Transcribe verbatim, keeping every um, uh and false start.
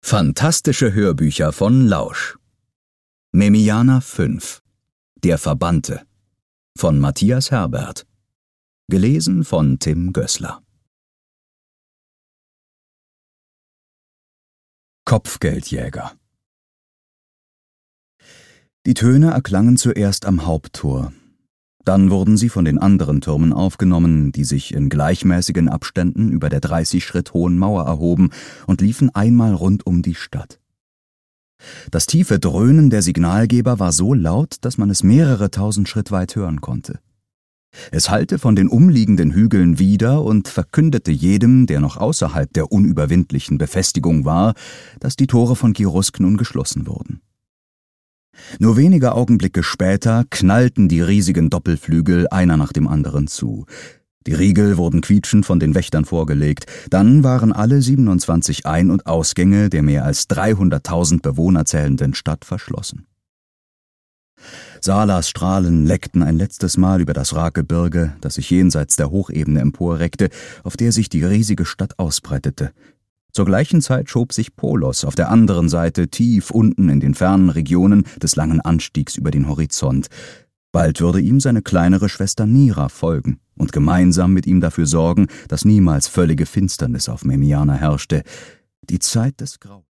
Fantastische Hörbücher von Lausch. Memiana fünf. Der Verbannte von Matthias Herbert. Gelesen von Tim Gößler. Kopfgeldjäger. Die Töne erklangen zuerst am Haupttor. Dann wurden sie von den anderen Türmen aufgenommen, die sich in gleichmäßigen Abständen über der dreißig Schritt hohen Mauer erhoben und liefen einmal rund um die Stadt. Das tiefe Dröhnen der Signalgeber war so laut, dass man es mehrere tausend Schritt weit hören konnte. Es hallte von den umliegenden Hügeln wider und verkündete jedem, der noch außerhalb der unüberwindlichen Befestigung war, dass die Tore von Kirusk nun geschlossen wurden. Nur wenige Augenblicke später knallten die riesigen Doppelflügel einer nach dem anderen zu. Die Riegel wurden quietschend von den Wächtern vorgelegt. Dann waren alle siebenundzwanzig Ein- und Ausgänge der mehr als dreihunderttausend Bewohner zählenden Stadt verschlossen. Salas Strahlen leckten ein letztes Mal über das Rakgebirge, das sich jenseits der Hochebene emporreckte, auf der sich die riesige Stadt ausbreitete. Zur gleichen Zeit schob sich Polos auf der anderen Seite tief unten in den fernen Regionen des langen Anstiegs über den Horizont. Bald würde ihm seine kleinere Schwester Nira folgen und gemeinsam mit ihm dafür sorgen, dass niemals völlige Finsternis auf Memiana herrschte. Die Zeit des Grauens.